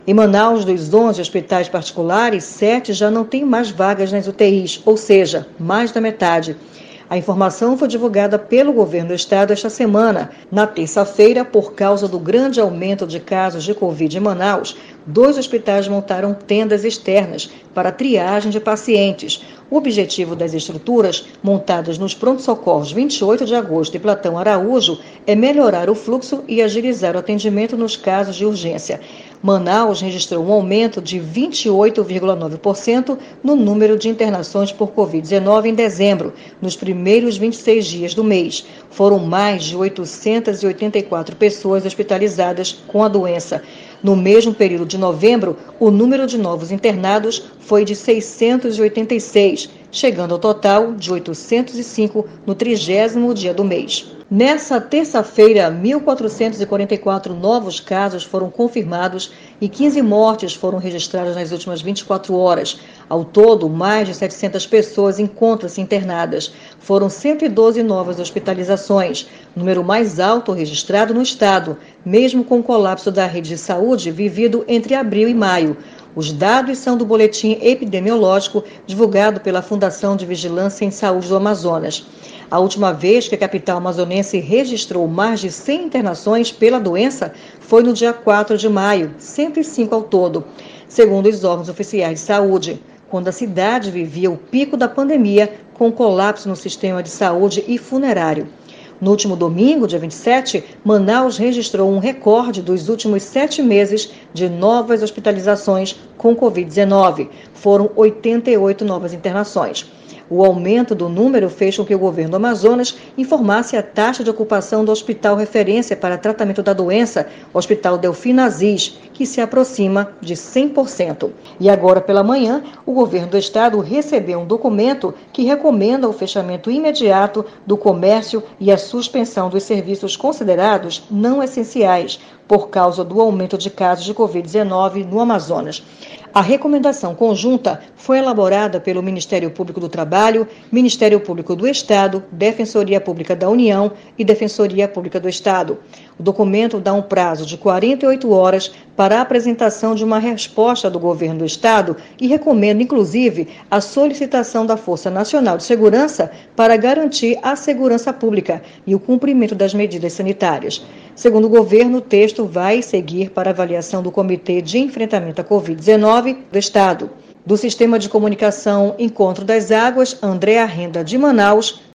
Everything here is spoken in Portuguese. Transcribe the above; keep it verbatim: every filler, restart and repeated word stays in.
Em Manaus, dos onze hospitais particulares, sete já não têm mais vagas nas U T Is, ou seja, mais da metade. A informação foi divulgada pelo governo do estado esta semana. Na terça-feira, por causa do grande aumento de casos de Covid em Manaus, dois hospitais montaram tendas externas para triagem de pacientes. O objetivo das estruturas, montadas nos pronto-socorros vinte e oito de agosto e Platão Araújo, é melhorar o fluxo e agilizar o atendimento nos casos de urgência. Manaus registrou um aumento de vinte e oito vírgula nove por cento no número de internações por covid dezenove em dezembro. Nos primeiros vinte e seis dias do mês, foram mais de oitocentas e oitenta e quatro pessoas hospitalizadas com a doença. No mesmo período de novembro, o número de novos internados foi de seiscentos e oitenta e seis, chegando ao total de oitocentos e cinco no trigésimo dia do mês. Nessa terça-feira, mil quatrocentos e quarenta e quatro novos casos foram confirmados e quinze mortes foram registradas nas últimas vinte e quatro horas. Ao todo, mais de setecentas pessoas encontram-se internadas. Foram cento e doze novas hospitalizações, número mais alto registrado no estado, mesmo com o colapso da rede de saúde vivido entre abril e maio. Os dados são do boletim epidemiológico divulgado pela Fundação de Vigilância em Saúde do Amazonas. A última vez que a capital amazonense registrou mais de cem internações pela doença foi no dia quatro de maio, cento e cinco ao todo, segundo os órgãos oficiais de saúde, quando a cidade vivia o pico da pandemia com colapso no sistema de saúde e funerário. No último domingo, dia vinte e sete, Manaus registrou um recorde dos últimos sete meses de novas hospitalizações com covid dezenove. Foram oitenta e oito novas internações. O aumento do número fez com que o governo do Amazonas informasse a taxa de ocupação do hospital referência para tratamento da doença, o Hospital Delfina Aziz, que se aproxima de cem por cento. E agora pela manhã, o governo do estado recebeu um documento que recomenda o fechamento imediato do comércio e a suspensão dos serviços considerados não essenciais, por causa do aumento de casos de covid dezenove no Amazonas. A recomendação conjunta foi elaborada pelo Ministério Público do Trabalho, Ministério Público do Estado, Defensoria Pública da União e Defensoria Pública do Estado. O documento dá um prazo de quarenta e oito horas para a apresentação de uma resposta do governo do Estado e recomenda, inclusive, a solicitação da Força Nacional de Segurança para garantir a segurança pública e o cumprimento das medidas sanitárias. Segundo o governo, o texto vai seguir para avaliação do Comitê de Enfrentamento à covid dezenove do Estado. Do Sistema de Comunicação Encontro das Águas, Andréa Renda de Manaus,